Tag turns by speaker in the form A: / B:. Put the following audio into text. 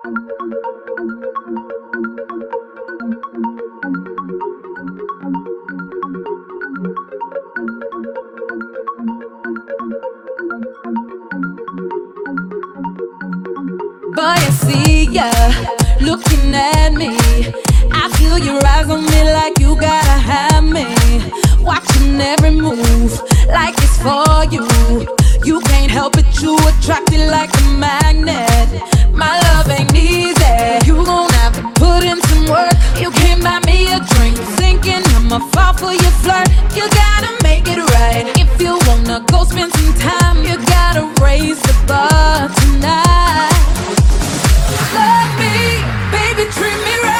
A: Boy, I see ya looking at me. I feel your eyes on me like you gotta have me. Watching every move like it's for you. You can't help it, you attracted like a magnet. My love ain't easy, you gon' have to put in some work. You can't buy me a drink, thinking I'ma fall for your flirt. You gotta make it right. If you wanna go spend some time, you gotta raise the bar tonight. Love me, baby, treat me right.